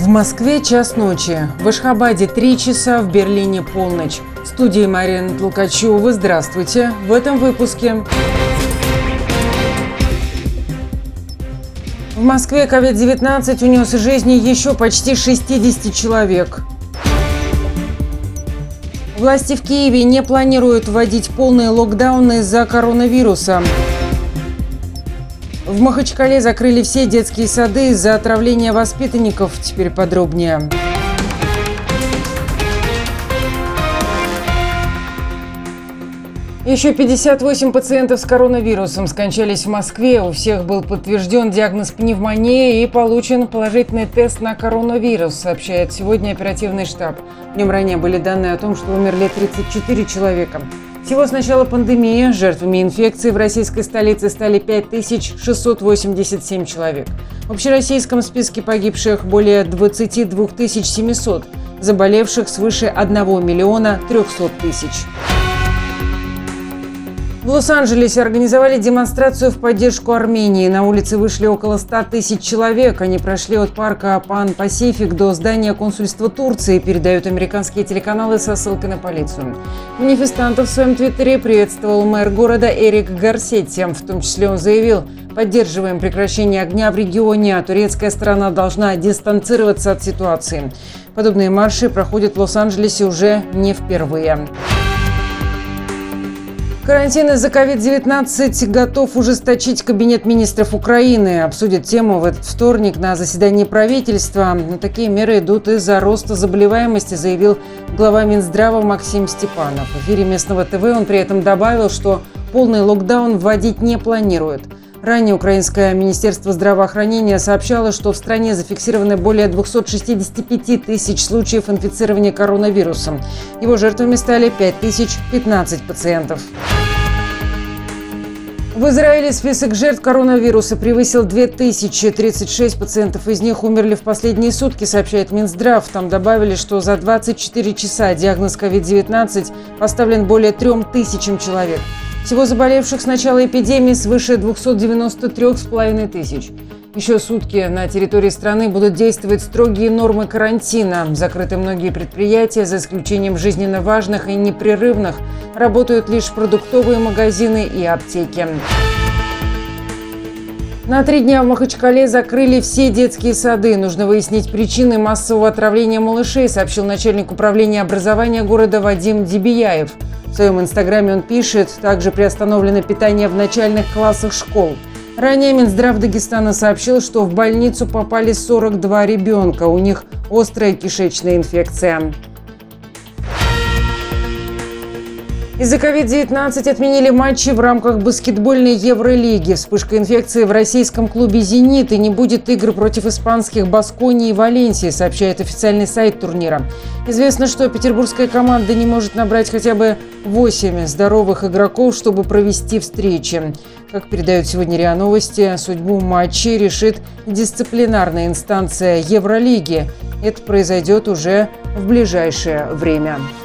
В Москве час ночи, в Ашхабаде 3 часа, в Берлине полночь. В студии Марина Толкачева. Здравствуйте. В этом выпуске. В Москве COVID-19 унес жизни еще почти 60 человек. Власти в Киеве не планируют вводить полные локдауны из-за коронавируса. В Махачкале закрыли все детские сады из-за отравления воспитанников. Теперь подробнее. Еще 58 пациентов с коронавирусом скончались в Москве. У всех был подтвержден диагноз пневмония и получен положительный тест на коронавирус, сообщает сегодня оперативный штаб. Днем ранее были данные о том, что умерли 34 человека. Всего с начала пандемии жертвами инфекции в российской столице стали 5687 человек. В общероссийском списке погибших более 22 700, заболевших свыше 1 миллиона 300 тысяч. В Лос-Анджелесе организовали демонстрацию в поддержку Армении. На улице вышли около 100 тысяч человек. Они прошли от парка Пан Пасифик до здания консульства Турции, передают американские телеканалы со ссылкой на полицию. Манифестантов в своем твиттере приветствовал мэр города Эрик Гарсетти. В том числе он заявил: «Поддерживаем прекращение огня в регионе, а турецкая сторона должна дистанцироваться от ситуации». Подобные марши проходят в Лос-Анджелесе уже не впервые. Карантин из-за COVID-19 готов ужесточить Кабинет министров Украины. Обсудит тему в этот вторник на заседании правительства. Но такие меры идут из-за роста заболеваемости, заявил глава Минздрава Максим Степанов. В эфире местного ТВ он при этом добавил, что полный локдаун вводить не планирует. Ранее украинское министерство здравоохранения сообщало, что в стране зафиксированы более 265 тысяч случаев инфицирования коронавирусом. Его жертвами стали 5015 пациентов. В Израиле список жертв коронавируса превысил 2000. 36 пациентов из них умерли в последние сутки, сообщает Минздрав. Там добавили, что за 24 часа диагноз COVID-19 поставлен более 3000 человек. Всего заболевших с начала эпидемии свыше 293,5 тысяч. Еще сутки на территории страны будут действовать строгие нормы карантина. Закрыты многие предприятия, за исключением жизненно важных и непрерывных. Работают лишь продуктовые магазины и аптеки. На 3 дня в Махачкале закрыли все детские сады. Нужно выяснить причины массового отравления малышей, сообщил начальник управления образования города Вадим Дебияев. В своем инстаграме он пишет: также приостановлено питание в начальных классах школ. Ранее Минздрав Дагестана сообщил, что в больницу попали 42 ребенка. У них острая кишечная инфекция. Из-за COVID-19 отменили матчи в рамках баскетбольной Евролиги. Вспышка инфекции в российском клубе «Зенит» и не будет игр против испанских «Басконии» и «Валенсии», сообщает официальный сайт турнира. Известно, что петербургская команда не может набрать хотя бы 8 здоровых игроков, чтобы провести встречи. Как передают сегодня РИА Новости, судьбу матчей решит дисциплинарная инстанция Евролиги. Это произойдет уже в ближайшее время.